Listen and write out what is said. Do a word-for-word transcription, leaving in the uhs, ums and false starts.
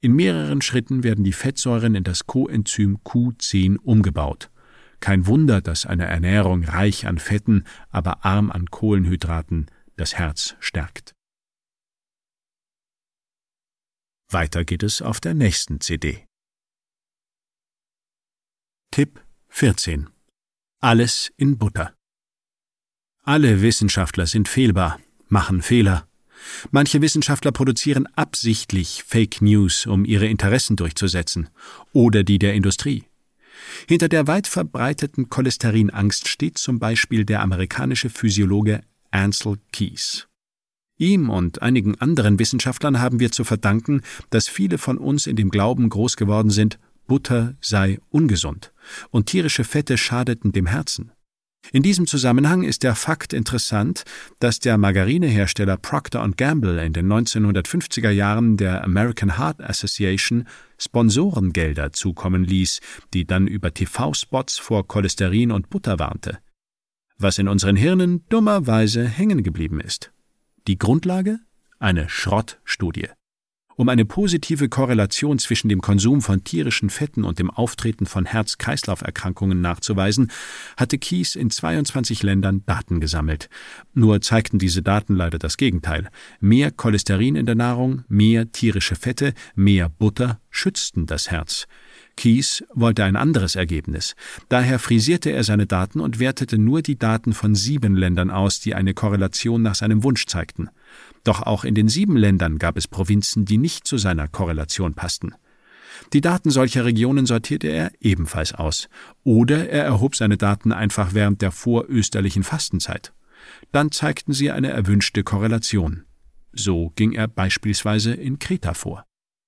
In mehreren Schritten werden die Fettsäuren in das Coenzym Q zehn umgebaut. Kein Wunder, dass eine Ernährung reich an Fetten, aber arm an Kohlenhydraten das Herz stärkt. Weiter geht es auf der nächsten C D. Tipp vierzehn. Alles in Butter. Alle Wissenschaftler sind fehlbar, machen Fehler. Manche Wissenschaftler produzieren absichtlich Fake News, um ihre Interessen durchzusetzen, oder die der Industrie. Hinter der weit verbreiteten Cholesterinangst steht zum Beispiel der amerikanische Physiologe Ancel Keys. Ihm und einigen anderen Wissenschaftlern haben wir zu verdanken, dass viele von uns in dem Glauben groß geworden sind, Butter sei ungesund und tierische Fette schadeten dem Herzen. In diesem Zusammenhang ist der Fakt interessant, dass der Margarinehersteller Procter und Gamble in den neunzehnhundertfünfziger Jahren der American Heart Association Sponsorengelder zukommen ließ, die dann über T V-Spots vor Cholesterin und Butter warnte. Was in unseren Hirnen dummerweise hängen geblieben ist. Die Grundlage? Eine Schrottstudie. Um eine positive Korrelation zwischen dem Konsum von tierischen Fetten und dem Auftreten von Herz-Kreislauf-Erkrankungen nachzuweisen, hatte Keys in zweiundzwanzig Ländern Daten gesammelt. Nur zeigten diese Daten leider das Gegenteil. Mehr Cholesterin in der Nahrung, mehr tierische Fette, mehr Butter schützten das Herz. Keys wollte ein anderes Ergebnis. Daher frisierte er seine Daten und wertete nur die Daten von sieben Ländern aus, die eine Korrelation nach seinem Wunsch zeigten. Doch auch in den sieben Ländern gab es Provinzen, die nicht zu seiner Korrelation passten. Die Daten solcher Regionen sortierte er ebenfalls aus. Oder er erhob seine Daten einfach während der vorösterlichen Fastenzeit. Dann zeigten sie eine erwünschte Korrelation. So ging er beispielsweise in Kreta vor.